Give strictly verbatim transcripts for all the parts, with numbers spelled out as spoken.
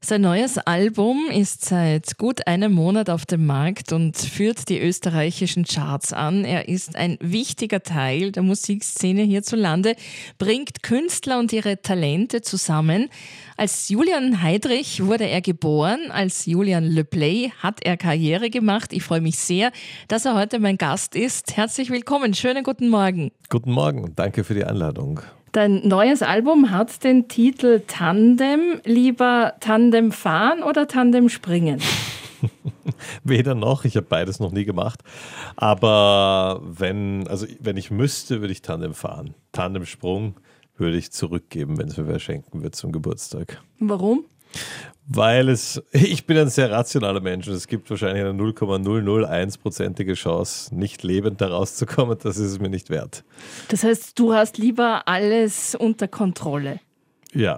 Sein neues Album ist seit gut einem Monat auf dem Markt und führt die österreichischen Charts an. Er ist ein wichtiger Teil der Musikszene hierzulande, bringt Künstler und ihre Talente zusammen. Als Julian Heidrich wurde er geboren, als Julian Le Play hat er Karriere gemacht. Ich freue mich sehr, dass er heute mein Gast ist. Herzlich willkommen, schönen guten Morgen. Guten Morgen und danke für die Einladung. Dein neues Album hat den Titel Tandem. Lieber Tandem fahren oder Tandem springen? Weder noch, ich habe beides noch nie gemacht. Aber wenn, also wenn ich müsste, würde ich Tandem fahren. Tandemsprung würde ich zurückgeben, wenn es mir wer schenken wird zum Geburtstag. Warum? Weil es, ich bin ein sehr rationaler Mensch und es gibt wahrscheinlich eine null Komma null null eins-prozentige Chance, nicht lebend da rauszukommen. Das ist es mir nicht wert. Das heißt, du hast lieber alles unter Kontrolle. Ja.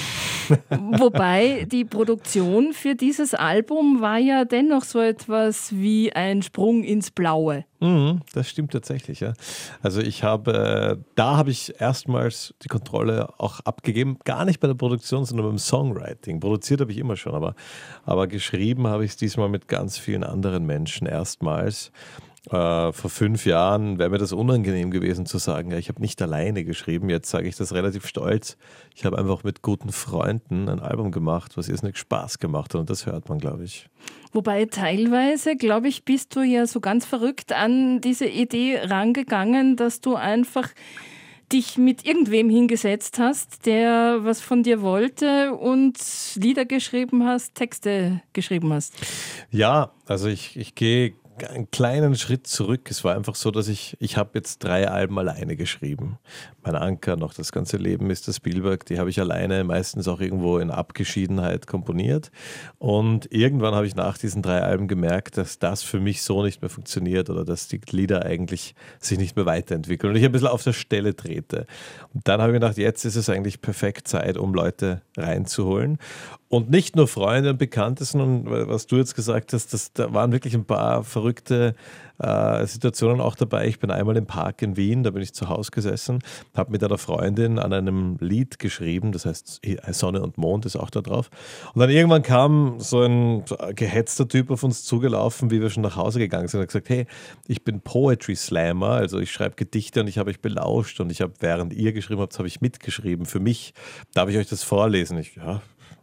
Wobei die Produktion für dieses Album war ja dennoch so etwas wie ein Sprung ins Blaue. Mhm, das stimmt tatsächlich, ja. Also ich habe, da habe ich erstmals die Kontrolle auch abgegeben, gar nicht bei der Produktion, sondern beim Songwriting. Produziert habe ich immer schon, aber, aber geschrieben habe ich es diesmal mit ganz vielen anderen Menschen erstmals. Äh, vor fünf Jahren wäre mir das unangenehm gewesen zu sagen, ja, ich habe nicht alleine geschrieben. Jetzt sage ich das relativ stolz. Ich habe einfach mit guten Freunden ein Album gemacht, was irrsinnig Spaß gemacht hat und das hört man, glaube ich. Wobei teilweise, glaube ich, bist du ja so ganz verrückt an diese Idee rangegangen, dass du einfach dich mit irgendwem hingesetzt hast, der was von dir wollte und Lieder geschrieben hast, Texte geschrieben hast. Ja, also ich, ich gehe einen kleinen Schritt zurück. Es war einfach so, dass ich, ich habe jetzt drei Alben alleine geschrieben. Mein Anker, noch das ganze Leben ist der Spielberg, die habe ich alleine, meistens auch irgendwo in Abgeschiedenheit komponiert. Und irgendwann habe ich nach diesen drei Alben gemerkt, dass das für mich so nicht mehr funktioniert oder dass die Lieder eigentlich sich nicht mehr weiterentwickeln und ich ein bisschen auf der Stelle trete. Und dann habe ich gedacht, jetzt ist es eigentlich perfekt Zeit, um Leute reinzuholen. Und nicht nur Freunde und Bekannte, sondern was du jetzt gesagt hast, das, da waren wirklich ein paar verrückte äh, Situationen auch dabei. Ich bin einmal im Park in Wien, da bin ich zu Hause gesessen, habe mit einer Freundin an einem Lied geschrieben, das heißt Sonne und Mond ist auch da drauf. Und dann irgendwann kam so ein gehetzter Typ auf uns zugelaufen, wie wir schon nach Hause gegangen sind und hat gesagt, hey, ich bin Poetry Slammer, also ich schreibe Gedichte und ich habe euch belauscht und ich habe, während ihr geschrieben habt, habe ich mitgeschrieben. Für mich darf ich euch das vorlesen. Ich, ja,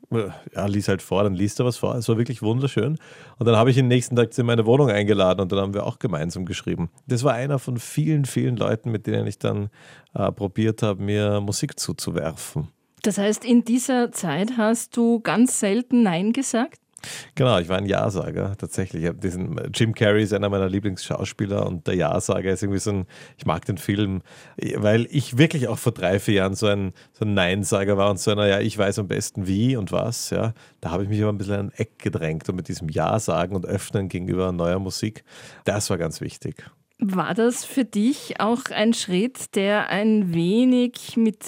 Ja, lies halt vor, dann liest er was vor. Es war wirklich wunderschön. Und dann habe ich ihn nächsten Tag in meine Wohnung eingeladen und dann haben wir auch gemeinsam geschrieben. Das war einer von vielen, vielen Leuten, mit denen ich dann äh, probiert habe, mir Musik zuzuwerfen. Das heißt, in dieser Zeit hast du ganz selten Nein gesagt? Genau, ich war ein Ja-Sager, tatsächlich. Ich habe diesen, Jim Carrey ist einer meiner Lieblingsschauspieler und der Ja-Sager ist irgendwie so ein, ich mag den Film, weil ich wirklich auch vor drei, vier Jahren so ein, so ein Nein-Sager war und so einer, ja, ich weiß am besten wie und was, ja. Da habe ich mich aber ein bisschen in ein Eck gedrängt und mit diesem Ja-Sagen und Öffnen gegenüber neuer Musik, das war ganz wichtig. War das für dich auch ein Schritt, der ein wenig mit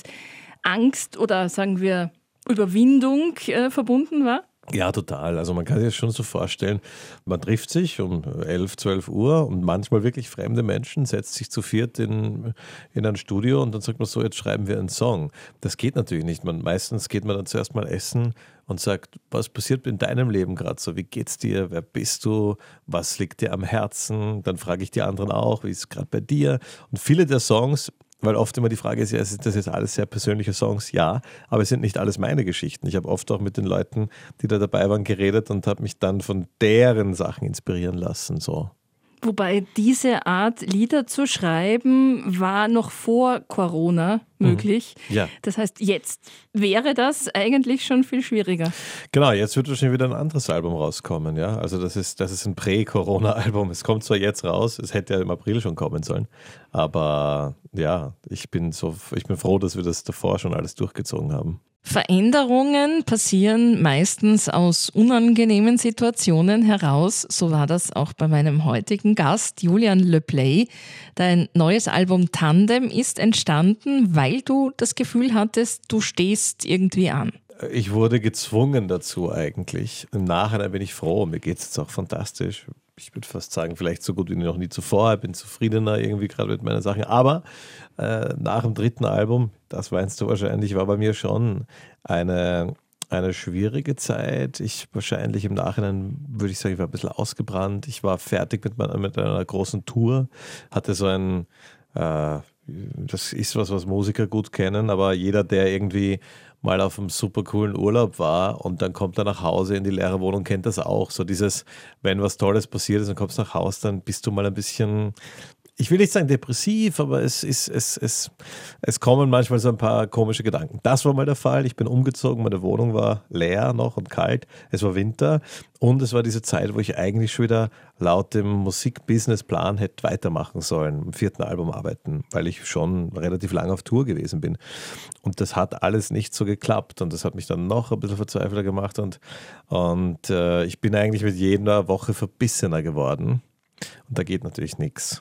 Angst oder sagen wir Überwindung äh, verbunden war? Ja, total. Also man kann sich das schon so vorstellen, man trifft sich um elf, zwölf Uhr und manchmal wirklich fremde Menschen, setzt sich zu viert in, in ein Studio und dann sagt man so, jetzt schreiben wir einen Song. Das geht natürlich nicht. Man, meistens geht man dann zuerst mal essen und sagt, was passiert in deinem Leben gerade so? Wie geht's dir? Wer bist du? Was liegt dir am Herzen? Dann frage ich die anderen auch, wie ist es gerade bei dir? Und viele der Songs, weil oft immer die Frage ist, ja, sind das jetzt alles sehr persönliche Songs? Ja, aber es sind nicht alles meine Geschichten. Ich habe oft auch mit den Leuten, die da dabei waren, geredet und habe mich dann von deren Sachen inspirieren lassen. So. Wobei diese Art Lieder zu schreiben war noch vor Corona möglich. Mhm. Ja. Das heißt, jetzt wäre das eigentlich schon viel schwieriger. Genau, jetzt wird wahrscheinlich wieder ein anderes Album rauskommen. Ja? Also das ist, das ist ein Prä-Corona-Album. Es kommt zwar jetzt raus, es hätte ja im April schon kommen sollen, aber ja, ich bin, so, ich bin froh, dass wir das davor schon alles durchgezogen haben. Veränderungen passieren meistens aus unangenehmen Situationen heraus. So war das auch bei meinem heutigen Gast, Julian Le Play. Dein neues Album Tandem ist entstanden, weil du das Gefühl hattest, du stehst irgendwie an. Ich wurde gezwungen dazu eigentlich. Im Nachhinein bin ich froh. Mir geht es jetzt auch fantastisch. Ich würde fast sagen, vielleicht so gut wie noch nie zuvor. Ich bin zufriedener irgendwie gerade mit meinen Sachen. Aber äh, nach dem dritten Album, das meinst du wahrscheinlich, war bei mir schon eine, eine schwierige Zeit. Ich wahrscheinlich im Nachhinein würde ich sagen, ich war ein bisschen ausgebrannt. Ich war fertig mit, meiner, mit einer großen Tour, hatte so ein, äh, das ist was, was Musiker gut kennen, aber jeder, der irgendwie mal auf einem super coolen Urlaub war und dann kommt er nach Hause in die leere Wohnung, kennt das auch. So dieses, wenn was Tolles passiert ist und kommst nach Hause, dann bist du mal ein bisschen, ich will nicht sagen depressiv, aber es, ist, es, es, es kommen manchmal so ein paar komische Gedanken. Das war mal der Fall. Ich bin umgezogen, meine Wohnung war leer noch und kalt. Es war Winter und es war diese Zeit, wo ich eigentlich schon wieder laut dem Musikbusinessplan hätte weitermachen sollen, am vierten Album arbeiten, weil ich schon relativ lange auf Tour gewesen bin. Und das hat alles nicht so geklappt und das hat mich dann noch ein bisschen verzweifelter gemacht und, und äh, ich bin eigentlich mit jeder Woche verbissener geworden und da geht natürlich nichts.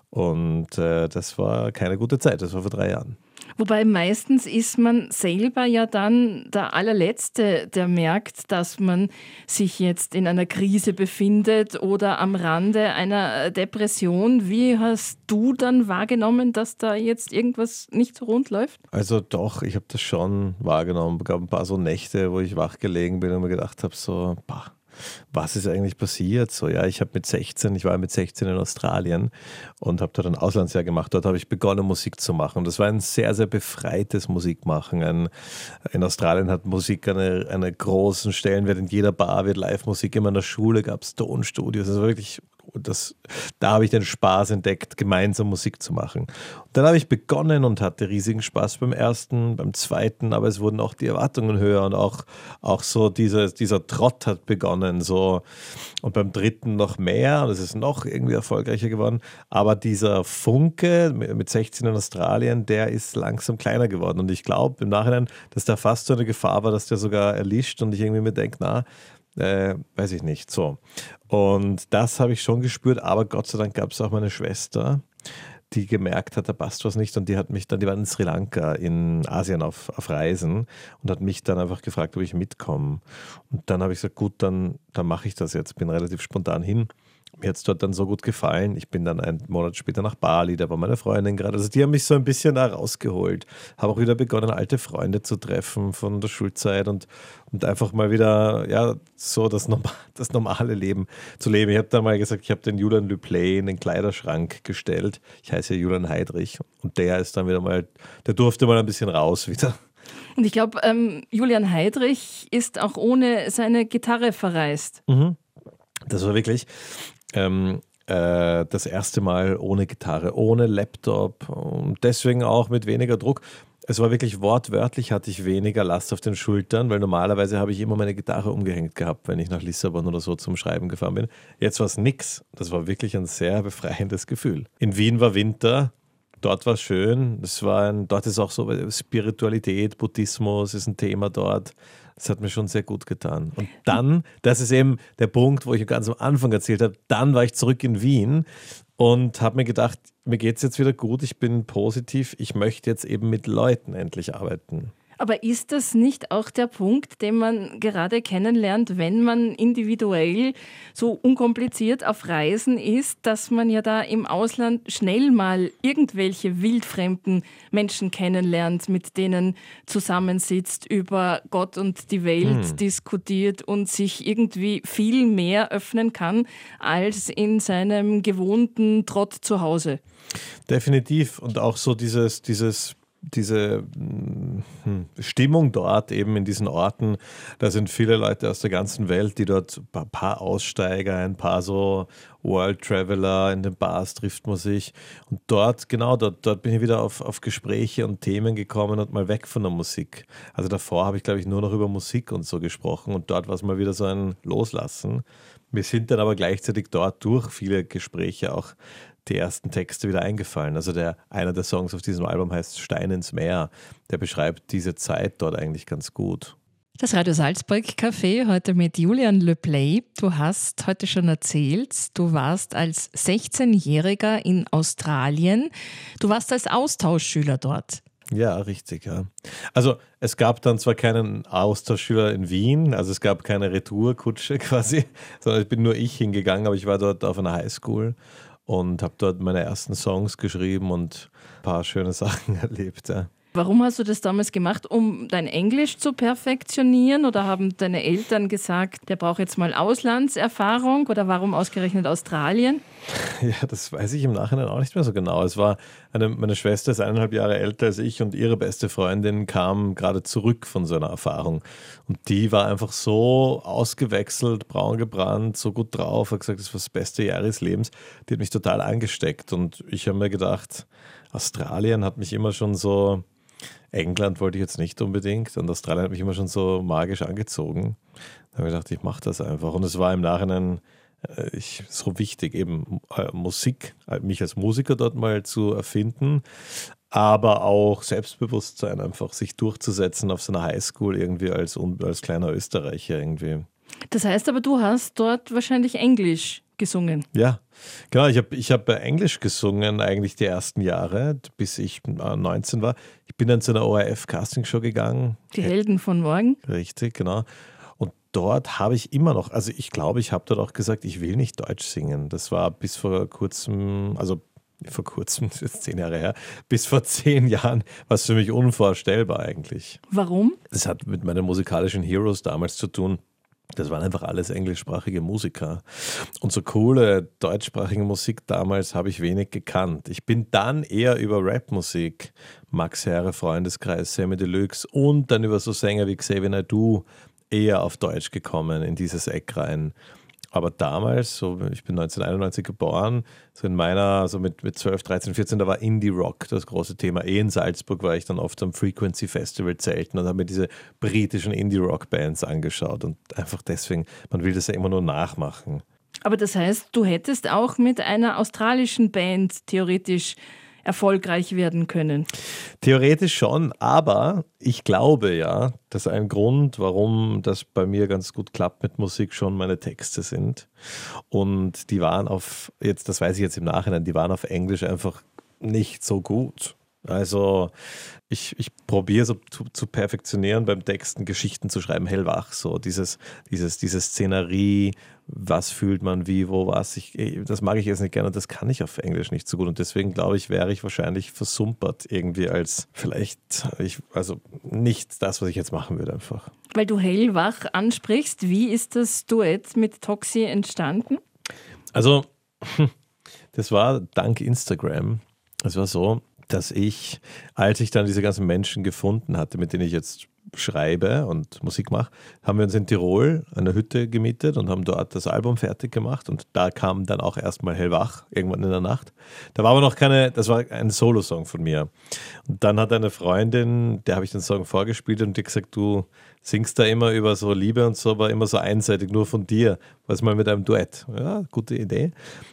Und äh, das war keine gute Zeit, das war vor drei Jahren. Wobei meistens ist man selber ja dann der allerletzte, der merkt, dass man sich jetzt in einer Krise befindet oder am Rande einer Depression. Wie hast du dann wahrgenommen, dass da jetzt irgendwas nicht so rund läuft? Also doch, ich habe das schon wahrgenommen. Es gab ein paar so Nächte, wo ich wach gelegen bin und mir gedacht habe, so, bah, was ist eigentlich passiert? So, ja, ich habe mit sechzehn, ich war mit sechzehn in Australien und habe dort ein Auslandsjahr gemacht. Dort habe ich begonnen, Musik zu machen. Und das war ein sehr, sehr befreites Musikmachen. Ein, in Australien hat Musik eine, einen großen Stellenwert. In jeder Bar wird Live-Musik. Immer in der Schule gab es Tonstudios. Das war wirklich, das, da habe ich den Spaß entdeckt, gemeinsam Musik zu machen. Und dann habe ich begonnen und hatte riesigen Spaß beim ersten, beim zweiten, aber es wurden auch die Erwartungen höher und auch, auch so diese, dieser Trott hat begonnen. So. Und beim dritten noch mehr und es ist noch irgendwie erfolgreicher geworden. Aber dieser Funke mit sechzehn in Australien, der ist langsam kleiner geworden. Und ich glaube im Nachhinein, dass da fast so eine Gefahr war, dass der sogar erlischt und ich irgendwie mir denke, na, Äh, weiß ich nicht, so. Und das habe ich schon gespürt, aber Gott sei Dank gab es auch meine Schwester, die gemerkt hat, da passt was nicht und die hat mich dann, die war in Sri Lanka in Asien auf, auf Reisen und hat mich dann einfach gefragt, ob ich mitkomme. Und dann habe ich gesagt, gut, dann, dann mache ich das jetzt, bin relativ spontan hin. Mir hat es dort dann so gut gefallen. Ich bin dann einen Monat später nach Bali, da war meine Freundin gerade. Also die haben mich so ein bisschen da rausgeholt. Habe auch wieder begonnen, alte Freunde zu treffen von der Schulzeit und, und einfach mal wieder ja, so das, Norma- das normale Leben zu leben. Ich habe da mal gesagt, ich habe den Julian Le Play in den Kleiderschrank gestellt. Ich heiße Julian Heidrich und der ist dann wieder mal, der durfte mal ein bisschen raus wieder. Und ich glaube, ähm, Julian Heidrich ist auch ohne seine Gitarre verreist. Mhm. Das war wirklich ähm, äh, das erste Mal ohne Gitarre, ohne Laptop und deswegen auch mit weniger Druck. Es war wirklich wortwörtlich, hatte ich weniger Last auf den Schultern, weil normalerweise habe ich immer meine Gitarre umgehängt gehabt, wenn ich nach Lissabon oder so zum Schreiben gefahren bin. Jetzt war es nix. Das war wirklich ein sehr befreiendes Gefühl. In Wien war Winter. Dort war es schön. Das war ein, dort ist auch so Spiritualität, Buddhismus ist ein Thema dort. Das hat mir schon sehr gut getan. Und dann, das ist eben der Punkt, wo ich ganz am Anfang erzählt habe, dann war ich zurück in Wien und habe mir gedacht, mir geht es jetzt wieder gut, ich bin positiv, ich möchte jetzt eben mit Leuten endlich arbeiten. Aber ist das nicht auch der Punkt, den man gerade kennenlernt, wenn man individuell so unkompliziert auf Reisen ist, dass man ja da im Ausland schnell mal irgendwelche wildfremden Menschen kennenlernt, mit denen zusammensitzt, über Gott und die Welt hm. diskutiert und sich irgendwie viel mehr öffnen kann als in seinem gewohnten Trott zu Hause? Definitiv. Und auch so dieses, dieses diese hm, Stimmung dort eben in diesen Orten, da sind viele Leute aus der ganzen Welt, die dort, ein paar Aussteiger, ein paar so World Traveler, in den Bars trifft man sich und dort, genau, dort, dort bin ich wieder auf, auf Gespräche und Themen gekommen und mal weg von der Musik. Also davor habe ich, glaube ich, nur noch über Musik und so gesprochen und dort war es mal wieder so ein Loslassen. Mir sind dann aber gleichzeitig dort durch viele Gespräche auch die ersten Texte wieder eingefallen. Also der, einer der Songs auf diesem Album heißt Stein ins Meer. Der beschreibt diese Zeit dort eigentlich ganz gut. Das Radio Salzburg Café heute mit Julian Le Play. Du hast heute schon erzählt, du warst als sechzehnjähriger in Australien. Du warst als Austauschschüler dort. Ja, richtig, ja. Also es gab dann zwar keinen Austauschschüler in Wien, also es gab keine Retourkutsche quasi, sondern ich bin nur ich hingegangen, aber ich war dort auf einer Highschool und habe dort meine ersten Songs geschrieben und ein paar schöne Sachen erlebt. Ja. Warum hast du das damals gemacht, um dein Englisch zu perfektionieren? Oder haben deine Eltern gesagt, der braucht jetzt mal Auslandserfahrung? Oder warum ausgerechnet Australien? Ja, das weiß ich im Nachhinein auch nicht mehr so genau. Es war eine, meine Schwester ist eineinhalb Jahre älter als ich und ihre beste Freundin kam gerade zurück von so einer Erfahrung. Und die war einfach so ausgewechselt, braun gebrannt, so gut drauf, hat gesagt, das war das beste Jahr ihres Lebens. Die hat mich total angesteckt und ich habe mir gedacht, Australien hat mich immer schon so, England wollte ich jetzt nicht unbedingt und Australien hat mich immer schon so magisch angezogen. Da habe ich gedacht, ich mache das einfach. Und es war im Nachhinein äh, ich, so wichtig, eben äh, Musik, äh, mich als Musiker dort mal zu erfinden, aber auch Selbstbewusstsein, einfach sich durchzusetzen auf so einer Highschool irgendwie als, als kleiner Österreicher irgendwie. Das heißt aber, du hast dort wahrscheinlich Englisch gesungen. Ja, genau. Ich habe ich hab Englisch gesungen eigentlich die ersten Jahre, bis ich neunzehn war. Ich bin dann zu einer O R F-Castingshow gegangen. Die Helden von morgen. Richtig, genau. Und dort habe ich immer noch, also ich glaube, ich habe dort auch gesagt, ich will nicht Deutsch singen. Das war bis vor kurzem, also vor kurzem, das ist jetzt zehn Jahre her, bis vor zehn Jahren war es für mich unvorstellbar eigentlich. Warum? Das hat mit meinen musikalischen Heroes damals zu tun. Das waren einfach alles englischsprachige Musiker. Und so coole deutschsprachige Musik damals habe ich wenig gekannt. Ich bin dann eher über Rapmusik, Max Herre, Freundeskreis, Samy Deluxe und dann über so Sänger wie Xavier Naidoo eher auf Deutsch gekommen, in dieses Eck rein. Aber damals, so, ich bin neunzehnhunderteinundneunzig geboren, so in meiner, so mit, mit zwölf, dreizehn, vierzehn, da war Indie-Rock das große Thema. Eh in Salzburg war ich dann oft am Frequency Festival zelten und habe mir diese britischen Indie-Rock-Bands angeschaut. Und einfach deswegen, man will das ja immer nur nachmachen. Aber das heißt, du hättest auch mit einer australischen Band theoretisch erfolgreich werden können. Theoretisch schon, aber ich glaube ja, dass ein Grund, warum das bei mir ganz gut klappt mit Musik, schon meine Texte sind. Und die waren auf, jetzt, das weiß ich jetzt im Nachhinein, die waren auf Englisch einfach nicht so gut. Also ich, ich probiere so zu, zu perfektionieren beim Texten, Geschichten zu schreiben, hellwach, so dieses, dieses, diese Szenerie, was fühlt man wie, wo, was. Ich, das mag ich jetzt nicht gerne und das kann ich auf Englisch nicht so gut. Und deswegen glaube ich, wäre ich wahrscheinlich versumpert irgendwie als vielleicht, ich, also nicht das, was ich jetzt machen würde einfach. Weil du hellwach ansprichst, wie ist das Duett mit Toxi entstanden? Also das war dank Instagram. Es war so, dass ich, als ich dann diese ganzen Menschen gefunden hatte, mit denen ich jetzt schreibe und Musik mache, haben wir uns in Tirol eine Hütte gemietet und haben dort das Album fertig gemacht und da kam dann auch erstmal Hellwach, irgendwann in der Nacht. Da war aber noch keine, das war ein Solo-Song von mir. Und dann hat eine Freundin, der habe ich den Song vorgespielt und die gesagt, du singst da immer über so Liebe und so, aber immer so einseitig, nur von dir. Was mal mit einem Duett. Ja, gute Idee.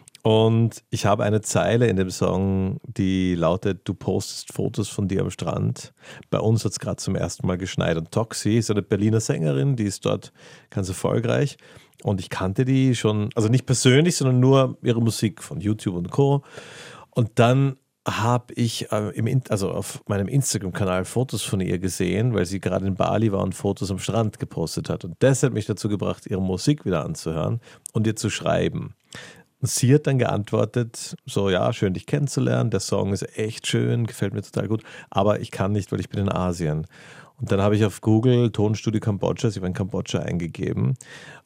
Und ich habe eine Zeile in dem Song, die lautet, du postest Fotos von dir am Strand. Bei uns hat es gerade zum ersten Mal geschneit. Und Toxi ist eine Berliner Sängerin, die ist dort ganz erfolgreich. Und ich kannte die schon, also nicht persönlich, sondern nur ihre Musik von YouTube und Co. Und dann habe ich äh, im, also auf meinem Instagram-Kanal Fotos von ihr gesehen, weil sie gerade in Bali war und Fotos am Strand gepostet hat. Und das hat mich dazu gebracht, ihre Musik wieder anzuhören und ihr zu schreiben. Und sie hat dann geantwortet, so ja, schön dich kennenzulernen, der Song ist echt schön, gefällt mir total gut, aber ich kann nicht, weil ich bin in Asien. Und dann habe ich auf Google Tonstudio Kambodscha, sie war in Kambodscha eingegeben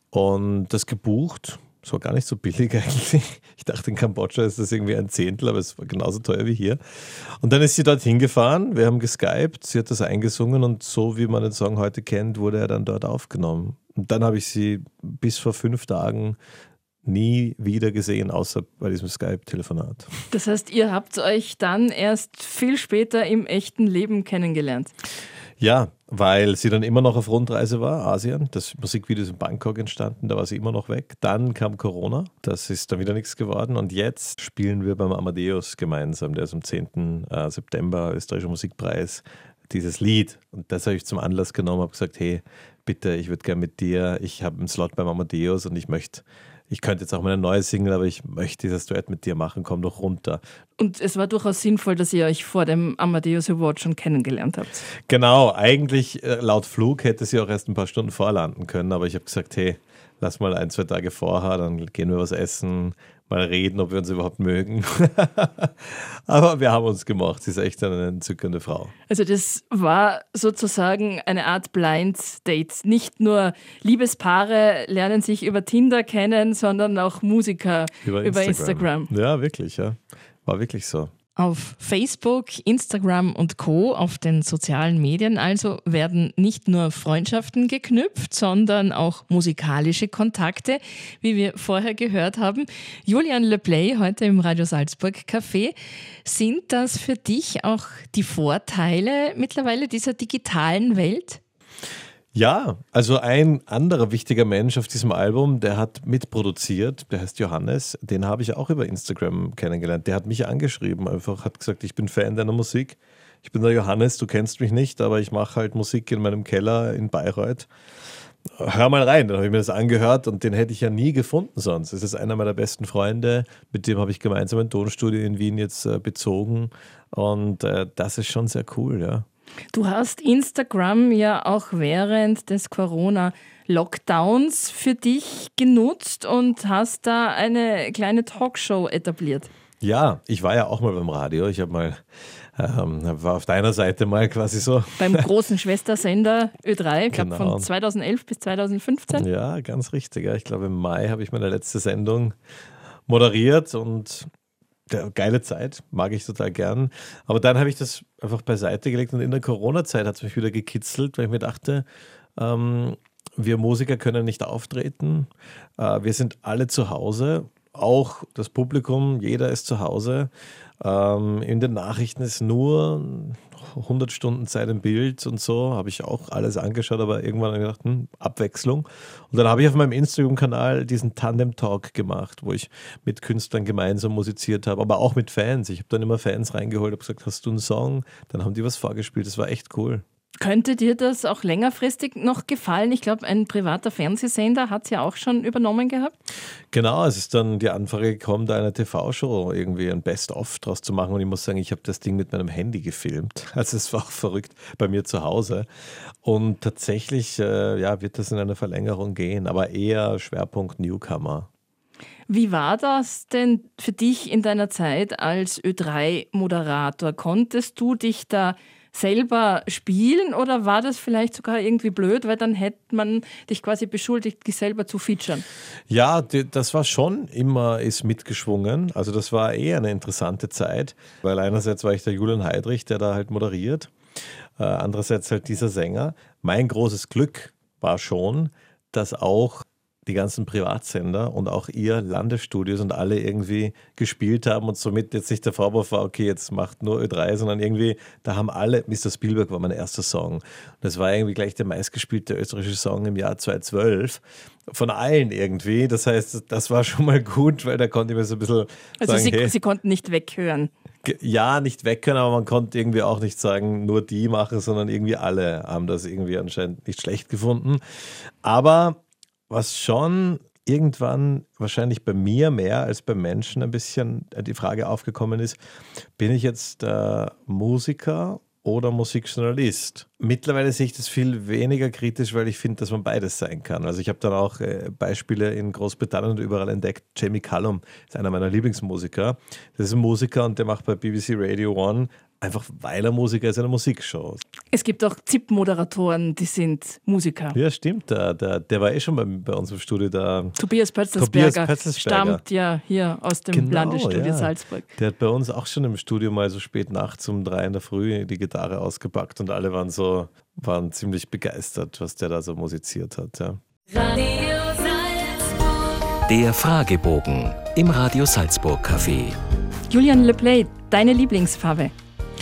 und das gebucht. Das war gar nicht so billig eigentlich. Ich dachte, in Kambodscha ist das irgendwie ein Zehntel, aber es war genauso teuer wie hier. Und dann ist sie dorthin gefahren, wir haben geskypt, sie hat das eingesungen und so wie man den Song heute kennt, wurde er dann dort aufgenommen. Und dann habe ich sie bis vor fünf Tagen nie wieder gesehen, außer bei diesem Skype-Telefonat. Das heißt, ihr habt euch dann erst viel später im echten Leben kennengelernt? Ja, weil sie dann immer noch auf Rundreise war, Asien. Das Musikvideo ist in Bangkok entstanden, da war sie immer noch weg. Dann kam Corona, das ist dann wieder nichts geworden. Und jetzt spielen wir beim Amadeus gemeinsam, der ist am zehnten September, Österreichischer Musikpreis, dieses Lied. Und das habe ich zum Anlass genommen, habe gesagt, hey, bitte, ich würde gerne mit dir, ich habe einen Slot beim Amadeus und ich möchte Ich könnte jetzt auch mal eine neue Single, aber ich möchte dieses Duett mit dir machen, komm doch runter. Und es war durchaus sinnvoll, dass ihr euch vor dem Amadeus Award schon kennengelernt habt. Genau, eigentlich laut Flug hätte sie auch erst ein paar Stunden vorlanden können, aber ich habe gesagt, hey, lass mal ein, zwei Tage vorher, dann gehen wir was essen, mal reden, ob wir uns überhaupt mögen. Aber wir haben uns gemacht. Sie ist echt eine entzückende Frau. Also das war sozusagen eine Art Blind Date. Nicht nur Liebespaare lernen sich über Tinder kennen, sondern auch Musiker über Instagram. Über Instagram. Ja, wirklich, ja. War wirklich so. Auf Facebook, Instagram und Co., auf den sozialen Medien also, werden nicht nur Freundschaften geknüpft, sondern auch musikalische Kontakte, wie wir vorher gehört haben. Julian Le Play, heute im Radio Salzburg Café. Sind das für dich auch die Vorteile mittlerweile dieser digitalen Welt? Ja, also ein anderer wichtiger Mensch auf diesem Album, der hat mitproduziert, der heißt Johannes, den habe ich auch über Instagram kennengelernt. Der hat mich angeschrieben, einfach hat gesagt, ich bin Fan deiner Musik. Ich bin der Johannes, du kennst mich nicht, aber ich mache halt Musik in meinem Keller in Bayreuth. Hör mal rein, dann habe ich mir das angehört und den hätte ich ja nie gefunden sonst. Das ist einer meiner besten Freunde, mit dem habe ich gemeinsam ein Tonstudio in Wien jetzt äh, bezogen und äh, das ist schon sehr cool, ja. Du hast Instagram ja auch während des Corona-Lockdowns für dich genutzt und hast da eine kleine Talkshow etabliert. Ja, ich war ja auch mal beim Radio. Ich habe mal, ähm, war auf deiner Seite mal quasi so. Beim großen Schwestersender Ö drei, ich glaube Genau. von zweitausendelf bis zweitausendfünfzehn. Ja, ganz richtig. Ja. Ich glaube im Mai habe ich meine letzte Sendung moderiert und ja, geile Zeit, mag ich total gern. Aber dann habe ich das einfach beiseite gelegt und in der Corona-Zeit hat es mich wieder gekitzelt, weil ich mir dachte, ähm, wir Musiker können nicht auftreten. Äh, wir sind alle zu Hause, auch das Publikum, jeder ist zu Hause. Ähm, in den Nachrichten ist nur hundert Stunden Zeit im Bild und so, habe ich auch alles angeschaut, aber irgendwann habe ich gedacht, hm, Abwechslung. Und dann habe ich auf meinem Instagram-Kanal diesen Tandem-Talk gemacht, wo ich mit Künstlern gemeinsam musiziert habe, aber auch mit Fans. Ich habe dann immer Fans reingeholt, habe gesagt, hast du einen Song? Dann haben die was vorgespielt, das war echt cool. Könnte dir das auch längerfristig noch gefallen? Ich glaube, ein privater Fernsehsender hat es ja auch schon übernommen gehabt. Genau, es ist dann die Anfrage gekommen, da eine T V-Show irgendwie ein Best-of draus zu machen und ich muss sagen, ich habe das Ding mit meinem Handy gefilmt. Also es war auch verrückt bei mir zu Hause und tatsächlich äh, ja, wird das in eine Verlängerung gehen, aber eher Schwerpunkt Newcomer. Wie war das denn für dich in deiner Zeit als Ö drei Moderator? Konntest du dich da selber spielen oder war das vielleicht sogar irgendwie blöd, weil dann hätte man dich quasi beschuldigt, dich selber zu featuren? Ja, das war schon immer ist mitgeschwungen. Also das war eher eine interessante Zeit, weil einerseits war ich der Julian Heidrich, der da halt moderiert, äh, andererseits halt dieser Sänger. Mein großes Glück war schon, dass auch die ganzen Privatsender und auch ihr Landesstudios und alle irgendwie gespielt haben und somit jetzt nicht der Vorwurf war, okay, jetzt macht nur Ö drei, sondern irgendwie, da haben alle, Mister Spielberg war mein erster Song. Und das war irgendwie gleich der meistgespielte österreichische Song im Jahr zweitausendzwölf. Von allen irgendwie. Das heißt, das war schon mal gut, weil da konnte ich mir so ein bisschen also sagen, Sie, hey, Sie konnten nicht weghören. Ja, nicht weghören, aber man konnte irgendwie auch nicht sagen, nur die machen, sondern irgendwie alle haben das irgendwie anscheinend nicht schlecht gefunden. Aber was schon irgendwann wahrscheinlich bei mir mehr als beim Menschen ein bisschen die Frage aufgekommen ist, bin ich jetzt äh, Musiker oder Musikjournalist? Mittlerweile sehe ich das viel weniger kritisch, weil ich finde, dass man beides sein kann. Also ich habe dann auch äh, Beispiele in Großbritannien und überall entdeckt. Jamie Cullum ist einer meiner Lieblingsmusiker. Das ist ein Musiker und der macht bei B B C Radio One einfach, weil er Musiker ist, eine Musikshow. Es gibt auch Z I P-Moderatoren, die sind Musiker. Ja, stimmt. Der, der, der war eh schon bei, bei uns im Studio. Der Tobias Pötzelsberger, Tobias Pötzelsberger stammt ja hier aus dem genau, Landesstudio ja. Salzburg. Der hat bei uns auch schon im Studio mal so spät nachts um drei in der Früh die Gitarre ausgepackt und alle waren so, waren ziemlich begeistert, was der da so musiziert hat. Ja. Radio Salzburg. Der Fragebogen im Radio Salzburg Café. Julian Le Play, deine Lieblingsfarbe?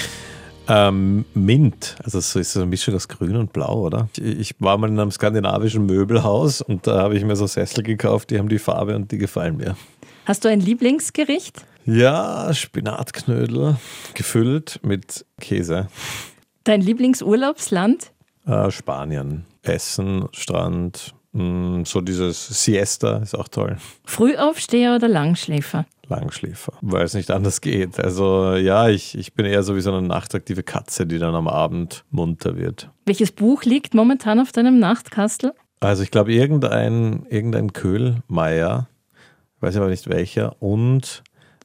Ähm, Mint, also so ist so eine Mischung aus Grün und Blau, oder? Ich, ich war mal in einem skandinavischen Möbelhaus und da habe ich mir so Sessel gekauft, die haben die Farbe und die gefallen mir. Hast du ein Lieblingsgericht? Ja, Spinatknödel, gefüllt mit Käse. Dein Lieblingsurlaubsland? Äh, Spanien, Essen, Strand, mh, so dieses Siesta ist auch toll. Frühaufsteher oder Langschläfer? Langschläfer, weil es nicht anders geht. Also ja, ich, ich bin eher so wie so eine nachtaktive Katze, die dann am Abend munter wird. Welches Buch liegt momentan auf deinem Nachtkastel? Also ich glaube irgendein, irgendein Köhlmeier, weiß aber nicht welcher, und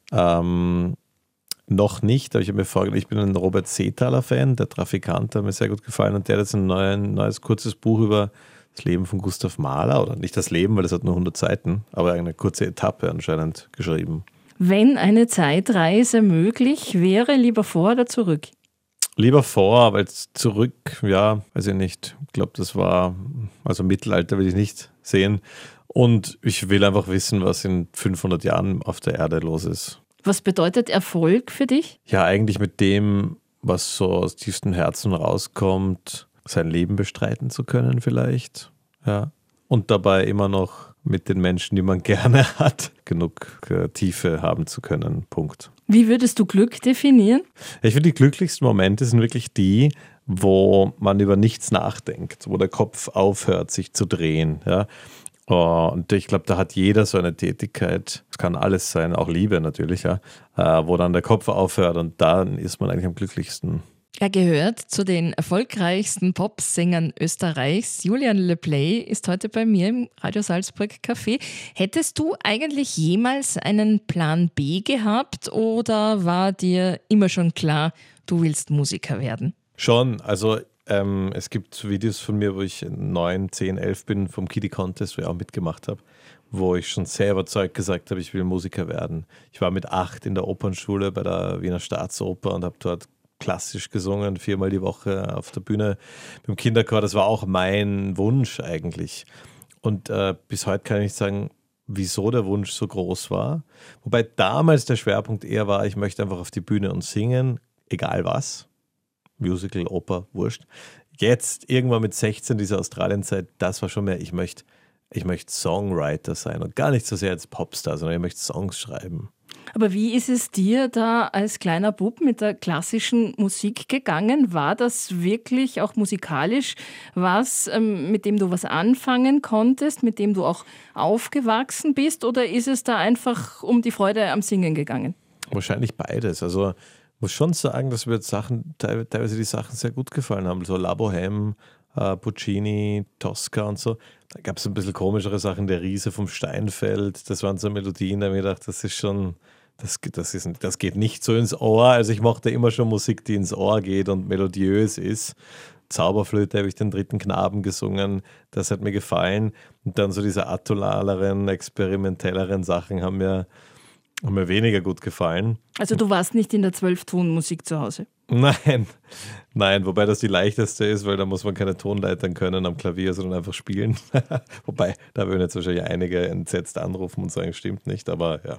ähm, noch nicht, aber ich habe mir vorgestellt, ich bin ein Robert Seethaler-Fan, der Trafikant, hat mir sehr gut gefallen, und der hat jetzt ein neuen, neues kurzes Buch über das Leben von Gustav Mahler, oder nicht das Leben, weil es hat nur hundert Seiten, aber eine kurze Etappe anscheinend geschrieben. Wenn eine Zeitreise möglich wäre, lieber vor oder zurück? Lieber vor, weil zurück, ja, weiß ich nicht. Ich glaube, das war, also Mittelalter will ich nicht sehen. Und ich will einfach wissen, was in fünfhundert Jahren auf der Erde los ist. Was bedeutet Erfolg für dich? Ja, eigentlich mit dem, was so aus tiefstem Herzen rauskommt, sein Leben bestreiten zu können vielleicht. Ja. Und dabei immer noch mit den Menschen, die man gerne hat, genug äh, Tiefe haben zu können. Punkt. Wie würdest du Glück definieren? Ich finde, die glücklichsten Momente sind wirklich die, wo man über nichts nachdenkt, wo der Kopf aufhört, sich zu drehen. Ja? Und ich glaube, da hat jeder so eine Tätigkeit, es kann alles sein, auch Liebe natürlich, ja, wo dann der Kopf aufhört, und dann ist man eigentlich am glücklichsten. Er gehört zu den erfolgreichsten Popsängern Österreichs. Julian Leplay ist heute bei mir im Radio Salzburg Café. Hättest du eigentlich jemals einen Plan B gehabt oder war dir immer schon klar, du willst Musiker werden? Schon, also ähm, es gibt Videos von mir, wo ich neun, zehn, elf bin, vom Kiddie Contest, wo ich auch mitgemacht habe, wo ich schon sehr überzeugt gesagt habe, ich will Musiker werden. Ich war mit acht in der Opernschule bei der Wiener Staatsoper und habe dort klassisch gesungen, viermal die Woche auf der Bühne beim Kinderchor. Das war auch mein Wunsch eigentlich. Und äh, bis heute kann ich nicht sagen, wieso der Wunsch so groß war. Wobei damals der Schwerpunkt eher war, ich möchte einfach auf die Bühne und singen, egal was. Musical, Oper, wurscht. Jetzt, irgendwann mit sechzehn, diese Australienzeit, das war schon mehr, ich möchte ich möchte Songwriter sein und gar nicht so sehr als Popstar, sondern ich möchte Songs schreiben. Aber wie ist es dir da als kleiner Bub mit der klassischen Musik gegangen? War das wirklich auch musikalisch was, ähm, mit dem du was anfangen konntest, mit dem du auch aufgewachsen bist? Oder ist es da einfach um die Freude am Singen gegangen? Wahrscheinlich beides. Also ich muss schon sagen, dass mir Sachen, teilweise die Sachen sehr gut gefallen haben. So La Bohème, äh, Puccini, Tosca und so. Da gab es ein bisschen komischere Sachen. Der Riese vom Steinfeld, das waren so Melodien, da habe ich gedacht, das ist schon... Das, das, ist, das geht nicht so ins Ohr. Also ich mochte immer schon Musik, die ins Ohr geht und melodiös ist. Zauberflöte habe ich den dritten Knaben gesungen. Das hat mir gefallen. Und dann so diese atonaleren, experimentelleren Sachen haben mir, haben mir weniger gut gefallen. Also du warst nicht in der Zwölftonmusik zu Hause? Nein, nein, wobei das die leichteste ist, weil da muss man keine Tonleitern können am Klavier, sondern einfach spielen. Wobei, da würden jetzt wahrscheinlich einige entsetzt anrufen und sagen, stimmt nicht, aber ja.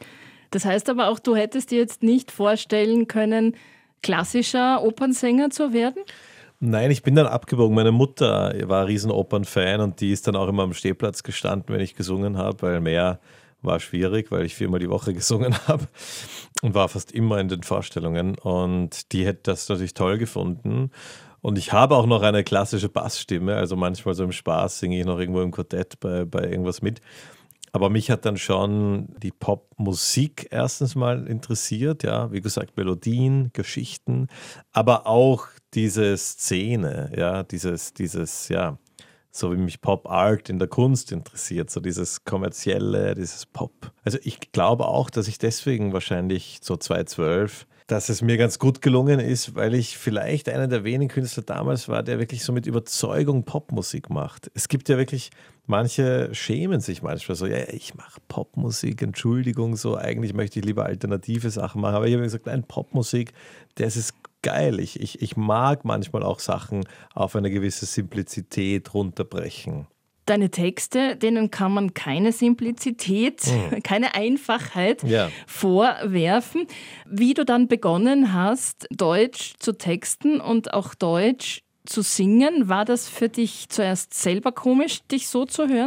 Das heißt aber auch, du hättest dir jetzt nicht vorstellen können, klassischer Opernsänger zu werden? Nein, ich bin dann abgebogen. Meine Mutter war ein riesen Opernfan und die ist dann auch immer am Stehplatz gestanden, wenn ich gesungen habe, weil mehr war schwierig, weil ich viermal die Woche gesungen habe und war fast immer in den Vorstellungen, und die hätte das natürlich toll gefunden. Und ich habe auch noch eine klassische Bassstimme, also manchmal so im Spaß singe ich noch irgendwo im Quartett bei, bei irgendwas mit. Aber mich hat dann schon die Popmusik erstens mal interessiert, ja, wie gesagt, Melodien, Geschichten, aber auch diese Szene, ja, dieses, dieses, ja, so wie mich Pop Art in der Kunst interessiert, so dieses kommerzielle, dieses Pop. Also ich glaube auch, dass ich deswegen wahrscheinlich so zweitausendzwölf, dass es mir ganz gut gelungen ist, weil ich vielleicht einer der wenigen Künstler damals war, der wirklich so mit Überzeugung Popmusik macht. Es gibt ja wirklich, manche schämen sich manchmal so, ja, ich mache Popmusik, Entschuldigung, so eigentlich möchte ich lieber alternative Sachen machen. Aber ich habe gesagt, nein, Popmusik, das ist geil. Ich, ich, ich mag manchmal auch Sachen auf eine gewisse Simplizität runterbrechen. Deine Texte, denen kann man keine Simplizität, mhm. keine Einfachheit ja. vorwerfen. Wie du dann begonnen hast, Deutsch zu texten und auch Deutsch zu singen, war das für dich zuerst selber komisch, dich so zu hören?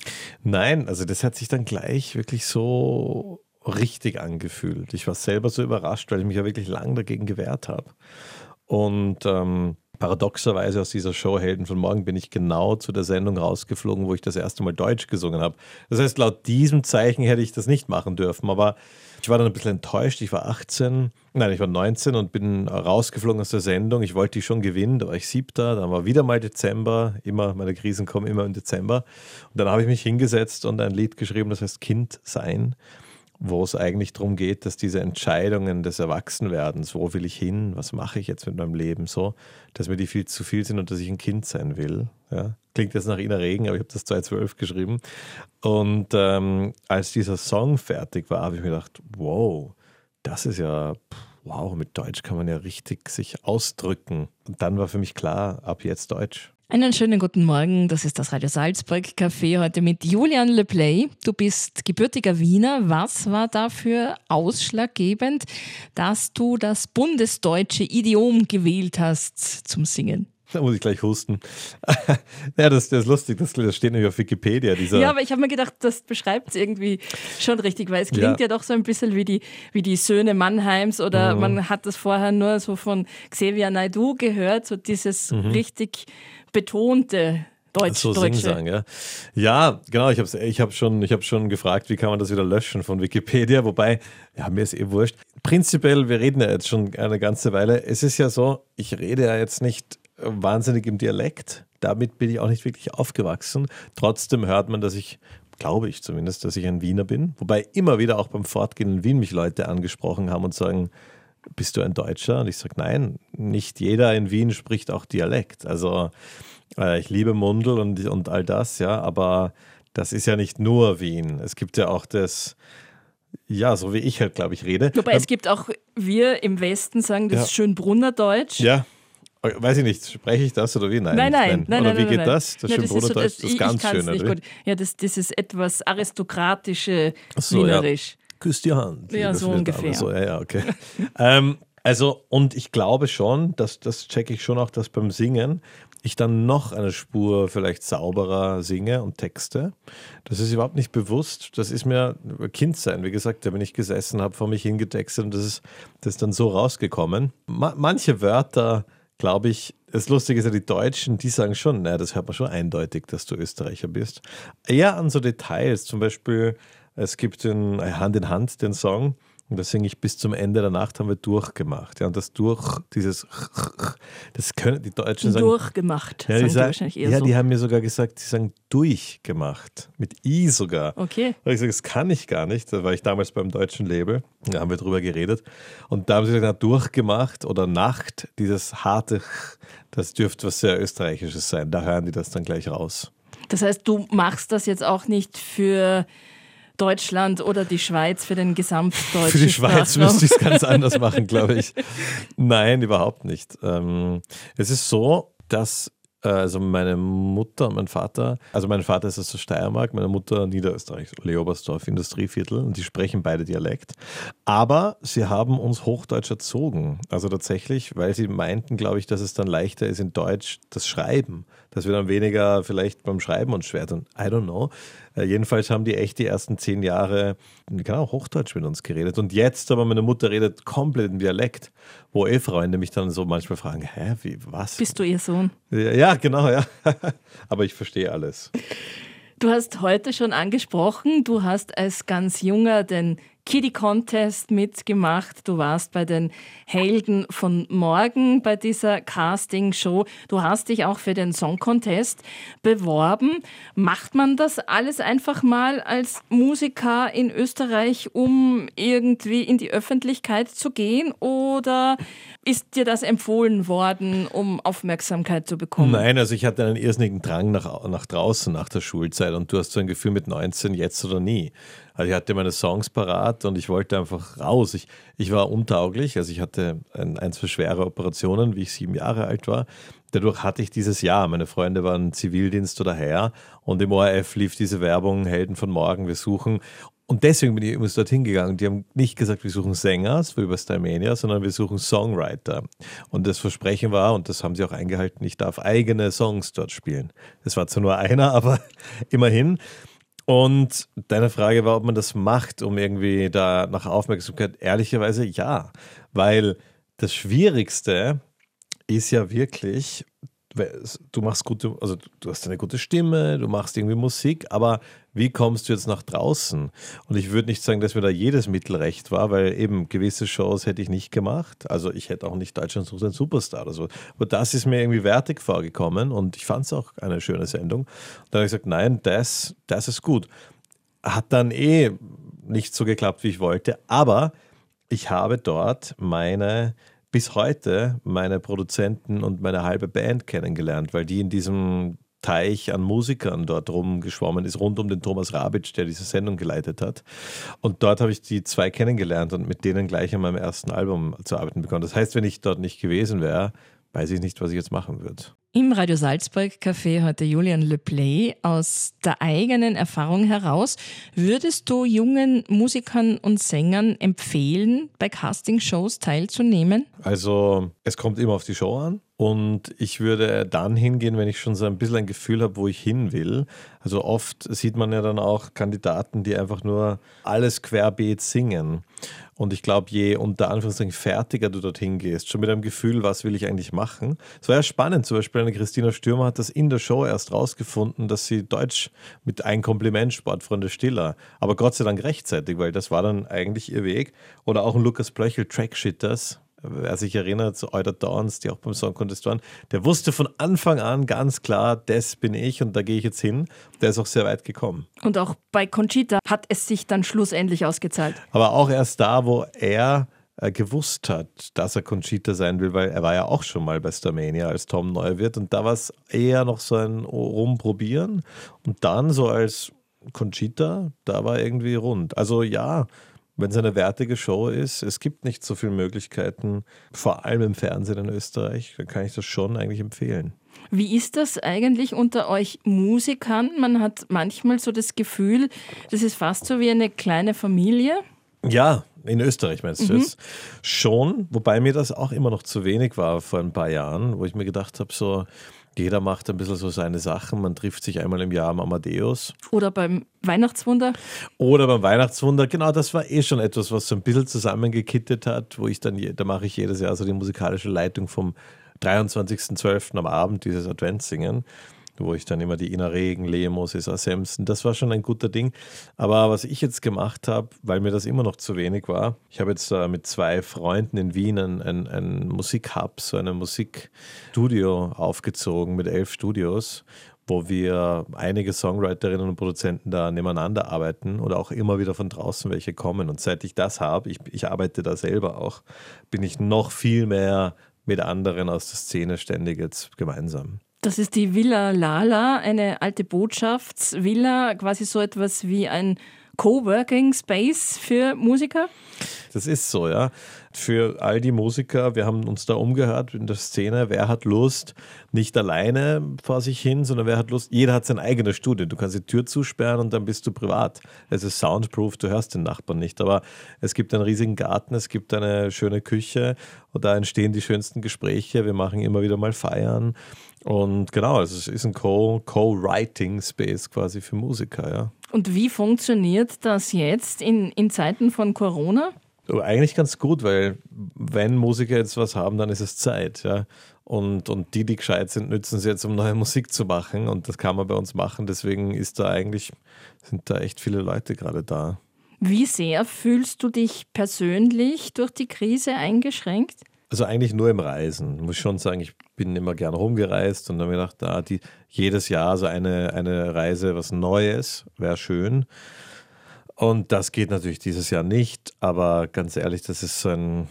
Nein, also das hat sich dann gleich wirklich so richtig angefühlt. Ich war selber so überrascht, weil ich mich ja wirklich lang dagegen gewehrt habe. Und ähm, paradoxerweise aus dieser Show Helden von morgen bin ich genau zu der Sendung rausgeflogen, wo ich das erste Mal Deutsch gesungen habe. Das heißt, laut diesem Zeichen hätte ich das nicht machen dürfen, aber ich war dann ein bisschen enttäuscht. Ich war achtzehn, nein, ich war neunzehn und bin rausgeflogen aus der Sendung. Ich wollte die schon gewinnen, da war ich siebter, dann war wieder mal Dezember, immer, meine Krisen kommen immer im Dezember. Und dann habe ich mich hingesetzt und ein Lied geschrieben, das heißt Kind sein, wo es eigentlich darum geht, dass diese Entscheidungen des Erwachsenwerdens, wo will ich hin, was mache ich jetzt mit meinem Leben so, dass mir die viel zu viel sind und dass ich ein Kind sein will. Ja? Klingt jetzt nach Ina Regen, aber ich habe das zweitausendzwölf geschrieben. Und ähm, als dieser Song fertig war, habe ich mir gedacht, wow, das ist ja, wow, mit Deutsch kann man ja richtig sich ausdrücken. Und dann war für mich klar, ab jetzt Deutsch. Einen schönen guten Morgen, das ist das Radio Salzburg Café heute mit Julian Le Play. Du bist gebürtiger Wiener. Was war dafür ausschlaggebend, dass du das bundesdeutsche Idiom gewählt hast zum Singen? Da muss ich gleich husten. Ja, das, das ist lustig, das, das steht nämlich auf Wikipedia. Dieser ja, aber ich habe mir gedacht, das beschreibt es irgendwie schon richtig, weil es klingt ja. ja doch so ein bisschen wie die, wie die Söhne Mannheims oder mhm. man hat das vorher nur so von Xavier Naidoo gehört, so dieses mhm. richtig betonte Deutsch. So Singsang, ja. Ja, genau, ich habe ich hab schon, ich hab schon gefragt, wie kann man das wieder löschen von Wikipedia, wobei, ja, mir ist eh wurscht. Prinzipiell, wir reden ja jetzt schon eine ganze Weile, es ist ja so, ich rede ja jetzt nicht wahnsinnig im Dialekt, damit bin ich auch nicht wirklich aufgewachsen. Trotzdem hört man, dass ich, glaube ich zumindest, dass ich ein Wiener bin, wobei immer wieder auch beim Fortgehen in Wien mich Leute angesprochen haben und sagen, bist du ein Deutscher? Und ich sage, nein, nicht jeder in Wien spricht auch Dialekt. Also äh, ich liebe Mundl und, und all das, ja, aber das ist ja nicht nur Wien. Es gibt ja auch das, ja, so wie ich halt, glaube ich, rede. Wobei ähm, es gibt auch, wir im Westen sagen, das ja. ist Schönbrunner Deutsch. Ja. Weiß ich nicht, spreche ich das oder wie? Nein. Nein, nein. nein. Oder nein, wie nein, geht nein. das? Das Schönbrunner Deutsch, das, das ist ganz schön. Nicht gut. Ja, das, das ist etwas aristokratische so, Wienerisch. Ja. Küss die Hand. Ja, so ungefähr. So, ja, ja, okay. ähm, also, und ich glaube schon, dass, das checke ich schon auch, dass beim Singen ich dann noch eine Spur vielleicht sauberer singe und texte. Das ist überhaupt nicht bewusst. Das ist mir Kindsein, wie gesagt, da bin ich gesessen, habe vor mich hingetextet und das ist, das ist dann so rausgekommen. Ma- manche Wörter, glaube ich, das Lustige ist ja, die Deutschen, die sagen schon, naja, das hört man schon eindeutig, dass du Österreicher bist. Eher an so Details, zum Beispiel, es gibt den Hand in Hand den Song und da singe ich bis zum Ende der Nacht haben wir durchgemacht. Ja, und das durch, dieses, das können die Deutschen sagen. Durchgemacht, ja, die sagen die wahrscheinlich eher ja, so. die haben mir sogar gesagt, sie sagen durchgemacht, mit I sogar. Okay. Da habe ich gesagt, das kann ich gar nicht, da war ich damals beim deutschen Label, da haben wir drüber geredet. Und da haben sie gesagt, na, durchgemacht oder Nacht, dieses harte, das dürfte was sehr Österreichisches sein, da hören die das dann gleich raus. Das heißt, du machst das jetzt auch nicht für Deutschland oder die Schweiz, für den gesamtdeutschen Für die Schweiz Sprachraum. müsste ich es ganz anders machen, glaube ich. Nein, überhaupt nicht. Ähm, es ist so, dass äh, also meine Mutter und mein Vater, also mein Vater ist aus der Steiermark, meine Mutter Niederösterreich, Leobersdorf, Industrieviertel, und die sprechen beide Dialekt. Aber sie haben uns Hochdeutsch erzogen. Also tatsächlich, weil sie meinten, glaube ich, dass es dann leichter ist in Deutsch das Schreiben, dass wir dann weniger vielleicht beim Schreiben uns schwer tun. I don't know. Äh, jedenfalls haben die echt die ersten zehn Jahre genau Hochdeutsch mit uns geredet. Und jetzt aber meine Mutter redet komplett im Dialekt, wo eh Freunde mich dann so manchmal fragen, hä, wie, was? Bist du ihr Sohn? Ja, ja genau, ja. Aber ich verstehe alles. Du hast heute schon angesprochen, du hast als ganz Junger den Kiddie Contest mitgemacht. Du warst bei den Helden von morgen bei dieser Casting-Show. Du hast dich auch für den Song Contest beworben. Macht man das alles einfach mal als Musiker in Österreich, um irgendwie in die Öffentlichkeit zu gehen? Oder ist dir das empfohlen worden, um Aufmerksamkeit zu bekommen? Nein, also ich hatte einen irrsinnigen Drang nach, nach draußen nach der Schulzeit und du hast so ein Gefühl mit neunzehn, jetzt oder nie. Also ich hatte meine Songs parat und ich wollte einfach raus. Ich, ich war untauglich, also ich hatte ein, ein, zwei schwere Operationen, wie ich sieben Jahre alt war. Dadurch hatte ich dieses Jahr, meine Freunde waren Zivildienst oder Heer und im O R F lief diese Werbung, Helden von morgen, wir suchen. Und deswegen bin ich übrigens dorthin gegangen. Die haben nicht gesagt, wir suchen Sänger, so wie bei Stylmania, sondern wir suchen Songwriter. Und das Versprechen war, und das haben sie auch eingehalten, ich darf eigene Songs dort spielen. Das war zwar nur einer, aber immerhin. Und deine Frage war, ob man das macht, um irgendwie da nach Aufmerksamkeit. Ehrlicherweise ja, weil das Schwierigste ist ja wirklich, du machst gute, also du hast eine gute Stimme, du machst irgendwie Musik, aber wie kommst du jetzt nach draußen? Und ich würde nicht sagen, dass mir da jedes Mittel recht war, weil eben gewisse Shows hätte ich nicht gemacht. Also ich hätte auch nicht Deutschland sucht einen Superstar oder so. Aber das ist mir irgendwie wertig vorgekommen und ich fand es auch eine schöne Sendung. Und dann habe ich gesagt, nein, das, das ist gut. Hat dann eh nicht so geklappt, wie ich wollte, aber ich habe dort meine bis heute meine Produzenten und meine halbe Band kennengelernt, weil die in diesem Teich an Musikern dort rumgeschwommen ist, rund um den Thomas Rabitsch, der diese Sendung geleitet hat. Und dort habe ich die zwei kennengelernt und mit denen gleich an meinem ersten Album zu arbeiten begonnen. Das heißt, wenn ich dort nicht gewesen wäre, weiß ich nicht, was ich jetzt machen würde. Im Radio Salzburg Café heute Julian Le Play. Aus der eigenen Erfahrung heraus, würdest du jungen Musikern und Sängern empfehlen, bei Castingshows teilzunehmen? Also es kommt immer auf die Show an. Und ich würde dann hingehen, wenn ich schon so ein bisschen ein Gefühl habe, wo ich hin will. Also oft sieht man ja dann auch Kandidaten, die einfach nur alles querbeet singen. Und ich glaube, je unter Anführungszeichen fertiger du dorthin gehst, schon mit einem Gefühl, was will ich eigentlich machen. Es war ja spannend, zum Beispiel eine Christina Stürmer hat das in der Show erst rausgefunden, dass sie Deutsch mit Ein Kompliment, Sportfreunde Stiller, aber Gott sei Dank rechtzeitig, weil das war dann eigentlich ihr Weg. Oder auch ein Lukas Blöchel, Trackshitters. Wer sich erinnert, zu Euder Dawns, die auch beim Song Contest waren, der wusste von Anfang an ganz klar, das bin ich und da gehe ich jetzt hin. Der ist auch sehr weit gekommen. Und auch bei Conchita hat es sich dann schlussendlich ausgezahlt. Aber auch erst da, wo er äh, gewusst hat, dass er Conchita sein will, weil er war ja auch schon mal bei Starmania als Tom Neuwirth und da war es eher noch so ein Rumprobieren und dann so als Conchita, da war irgendwie rund. Also ja, wenn es eine wertige Show ist, es gibt nicht so viele Möglichkeiten, vor allem im Fernsehen in Österreich, dann kann ich das schon eigentlich empfehlen. Wie ist das eigentlich unter euch Musikern? Man hat manchmal so das Gefühl, das ist fast so wie eine kleine Familie. Ja, in Österreich meinst du Mhm. es? Schon, wobei mir das auch immer noch zu wenig war vor ein paar Jahren, wo ich mir gedacht habe, so jeder macht ein bisschen so seine Sachen. Man trifft sich einmal im Jahr am Amadeus. Oder beim Weihnachtswunder. Oder beim Weihnachtswunder. Genau, das war eh schon etwas, was so ein bisschen zusammengekittet hat, wo ich dann, je- da mache ich jedes Jahr so die musikalische Leitung vom dreiundzwanzigsten zwölften am Abend, dieses Adventssingen, wo ich dann immer die Ina Regen, Lemos, Issa Semsen, das war schon ein guter Ding. Aber was ich jetzt gemacht habe, weil mir das immer noch zu wenig war, ich habe jetzt äh, mit zwei Freunden in Wien ein, ein, ein Musikhub, so ein Musikstudio aufgezogen mit elf Studios, wo wir einige Songwriterinnen und Produzenten da nebeneinander arbeiten oder auch immer wieder von draußen welche kommen. Und seit ich das habe, ich, ich arbeite da selber auch, bin ich noch viel mehr mit anderen aus der Szene ständig jetzt gemeinsam. Das ist die Villa Lala, eine alte Botschaftsvilla, quasi so etwas wie ein Coworking Space für Musiker. Das ist so, ja. Für all die Musiker, wir haben uns da umgehört in der Szene, wer hat Lust, nicht alleine vor sich hin, sondern wer hat Lust, jeder hat sein eigenes Studio. Du kannst die Tür zusperren und dann bist du privat. Es ist soundproof, du hörst den Nachbarn nicht, aber es gibt einen riesigen Garten, es gibt eine schöne Küche und da entstehen die schönsten Gespräche. Wir machen immer wieder mal Feiern und genau, also es ist ein Co- Co-Writing-Space quasi für Musiker, ja. Und wie funktioniert das jetzt in, in Zeiten von Corona? Aber eigentlich ganz gut, weil wenn Musiker jetzt was haben, dann ist es Zeit. Ja? Und, und die, die gescheit sind, nützen sie jetzt, um neue Musik zu machen. Und das kann man bei uns machen. Deswegen ist da eigentlich, sind da echt viele Leute gerade da. Wie sehr fühlst du dich persönlich durch die Krise eingeschränkt? Also eigentlich nur im Reisen. Ich muss schon sagen, ich bin immer gern rumgereist und dann habe ich gedacht, da die, jedes Jahr so eine, eine Reise, was Neues, wäre schön. Und das geht natürlich dieses Jahr nicht, aber ganz ehrlich, das ist so ein,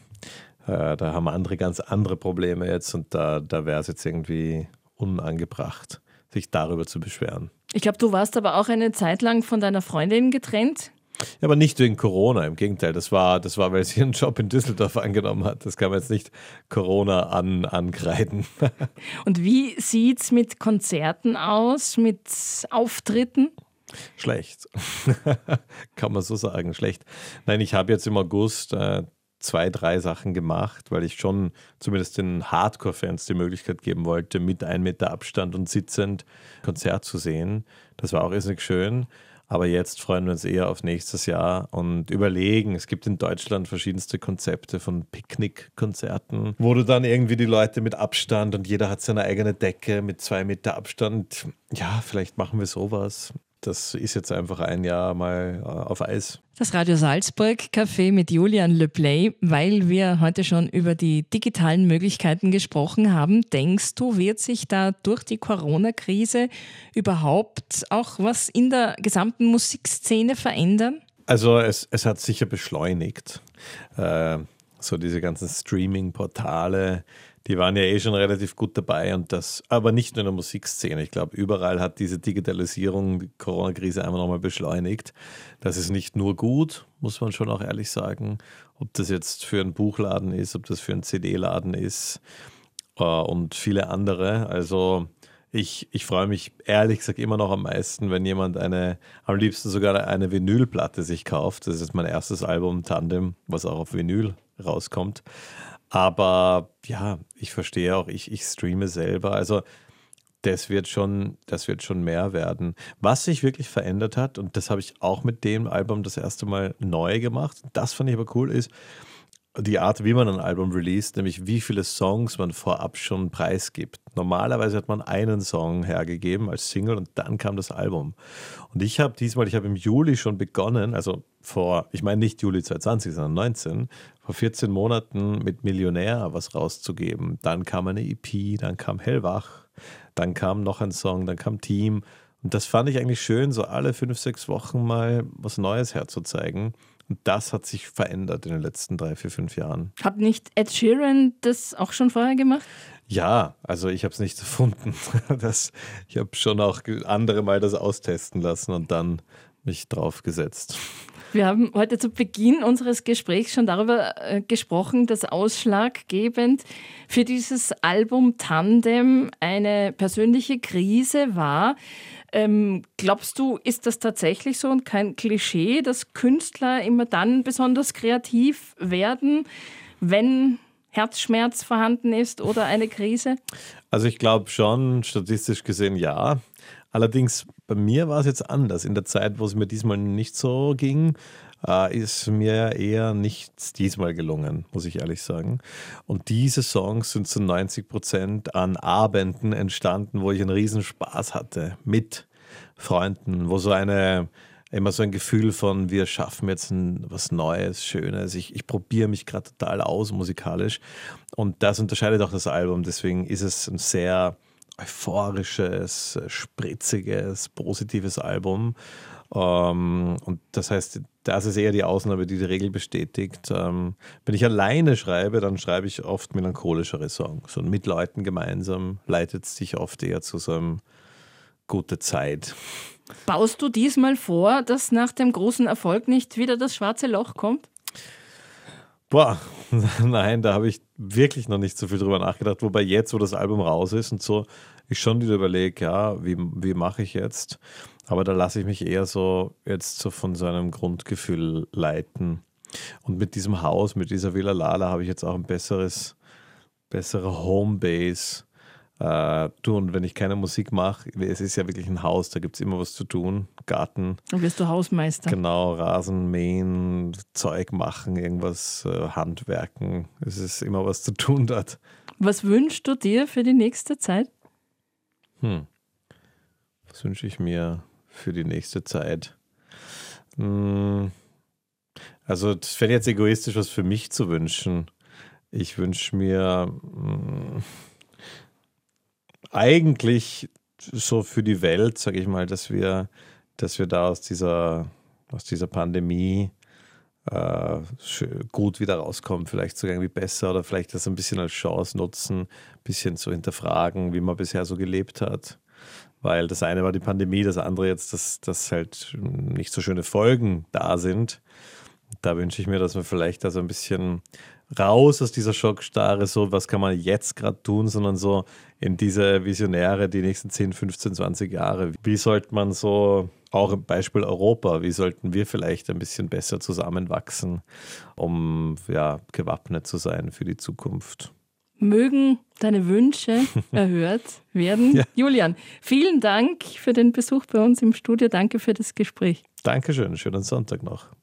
äh, da haben andere ganz andere Probleme jetzt und da, da wäre es jetzt irgendwie unangebracht, sich darüber zu beschweren. Ich glaube, du warst aber auch eine Zeit lang von deiner Freundin getrennt. Ja, aber nicht wegen Corona, im Gegenteil, das war, das war, weil sie einen Job in Düsseldorf angenommen hat. Das kann man jetzt nicht Corona an, ankreiden. Und wie sieht es mit Konzerten aus, mit Auftritten? Schlecht. Kann man so sagen, schlecht. Nein, ich habe jetzt im August äh, zwei, drei Sachen gemacht, weil ich schon zumindest den Hardcore-Fans die Möglichkeit geben wollte, mit ein Meter Abstand und sitzend Konzert zu sehen. Das war auch irrsinnig schön. Aber jetzt freuen wir uns eher auf nächstes Jahr und überlegen, es gibt in Deutschland verschiedenste Konzepte von Picknickkonzerten, wo du dann irgendwie die Leute mit Abstand und jeder hat seine eigene Decke mit zwei Meter Abstand. Ja, vielleicht machen wir sowas. Das ist jetzt einfach ein Jahr mal auf Eis. Das Radio Salzburg Café mit Julian Le Play, weil wir heute schon über die digitalen Möglichkeiten gesprochen haben. Denkst du, wird sich da durch die Corona-Krise überhaupt auch was in der gesamten Musikszene verändern? Also es, es hat sicher beschleunigt. Äh, so diese ganzen Streaming-Portale, die waren ja eh schon relativ gut dabei und das, aber nicht nur in der Musikszene. Ich glaube, überall hat diese Digitalisierung die Corona-Krise einfach nochmal beschleunigt. Das ist nicht nur gut, muss man schon auch ehrlich sagen. Ob das jetzt für einen Buchladen ist, ob das für einen C D-Laden ist äh, und viele andere. Also ich, ich freue mich ehrlich gesagt immer noch am meisten, wenn jemand eine, am liebsten sogar eine Vinylplatte sich kauft. Das ist mein erstes Album Tandem, was auch auf Vinyl rauskommt. Aber ja, ich verstehe auch, ich, ich streame selber. Also das wird schon, das wird schon mehr werden. Was sich wirklich verändert hat, und das habe ich auch mit dem Album das erste Mal neu gemacht, das fand ich aber cool, ist die Art, wie man ein Album released, nämlich wie viele Songs man vorab schon preisgibt. Normalerweise hat man einen Song hergegeben als Single und dann kam das Album. Und ich habe diesmal, ich habe im Juli schon begonnen, also vor, ich meine nicht Juli zwanzig zwanzig, sondern neunzehn, vor vierzehn Monaten mit Millionär was rauszugeben. Dann kam eine E P, dann kam Hellwach, dann kam noch ein Song, dann kam Team. Und das fand ich eigentlich schön, so alle fünf, sechs Wochen mal was Neues herzuzeigen. Und das hat sich verändert in den letzten drei, vier, fünf Jahren. Hat nicht Ed Sheeran das auch schon vorher gemacht? Ja, also ich habe es nicht erfunden. Das, ich habe schon auch andere mal das austesten lassen und dann mich drauf gesetzt. Wir haben heute zu Beginn unseres Gesprächs schon darüber äh, gesprochen, dass ausschlaggebend für dieses Album Tandem eine persönliche Krise war. Ähm, glaubst du, ist das tatsächlich so und kein Klischee, dass Künstler immer dann besonders kreativ werden, wenn Herzschmerz vorhanden ist oder eine Krise? Also ich glaube schon, statistisch gesehen ja. Allerdings bei mir war es jetzt anders. In der Zeit, wo es mir diesmal nicht so ging, äh, ist mir eher nichts diesmal gelungen, muss ich ehrlich sagen. Und diese Songs sind zu neunzig Prozent an Abenden entstanden, wo ich einen riesen Spaß hatte mit Freunden, wo so eine immer so ein Gefühl von, wir schaffen jetzt ein, was Neues, Schönes. Ich, ich probiere mich gerade total aus musikalisch. Und das unterscheidet auch das Album. Deswegen ist es ein sehr euphorisches, spritziges, positives Album. Ähm, und das heißt, das ist eher die Ausnahme, die die Regel bestätigt. Ähm, wenn ich alleine schreibe, dann schreibe ich oft melancholischere Songs. Und mit Leuten gemeinsam leitet es sich oft eher zu so einem gute Zeit. Baust du diesmal vor, dass nach dem großen Erfolg nicht wieder das schwarze Loch kommt? Boah, nein, da habe ich wirklich noch nicht so viel drüber nachgedacht. Wobei jetzt, wo das Album raus ist und so, ich schon wieder überlege, ja, wie, wie mache ich jetzt? Aber da lasse ich mich eher so jetzt so von so einem Grundgefühl leiten. Und mit diesem Haus, mit dieser Villa Lala habe ich jetzt auch ein besseres, bessere Homebase. Uh, du, und wenn ich keine Musik mache, es ist ja wirklich ein Haus, da gibt es immer was zu tun, Garten. Dann wirst du Hausmeister. Genau, Rasen mähen, Zeug machen, irgendwas, äh, Handwerken. Es ist immer was zu tun dort. Was wünschst du dir für die nächste Zeit? Hm. Was wünsche ich mir für die nächste Zeit? Hm. Also, es wäre jetzt egoistisch, was für mich zu wünschen. Ich wünsche mir... Hm, eigentlich so für die Welt, sage ich mal, dass wir, dass wir da aus dieser, aus dieser Pandemie äh, gut wieder rauskommen, vielleicht sogar irgendwie besser oder vielleicht das ein bisschen als Chance nutzen, ein bisschen zu hinterfragen, wie man bisher so gelebt hat. Weil das eine war die Pandemie, das andere jetzt, dass, dass halt nicht so schöne Folgen da sind. Da wünsche ich mir, dass wir vielleicht da so ein bisschen raus aus dieser Schockstarre, so was kann man jetzt gerade tun, sondern so in diese Visionäre, die nächsten zehn, fünfzehn, zwanzig Jahre. Wie sollte man so, auch im Beispiel Europa, wie sollten wir vielleicht ein bisschen besser zusammenwachsen, um ja, gewappnet zu sein für die Zukunft? Mögen deine Wünsche erhört werden. Ja. Julian, vielen Dank für den Besuch bei uns im Studio. Danke für das Gespräch. Dankeschön, schönen Sonntag noch.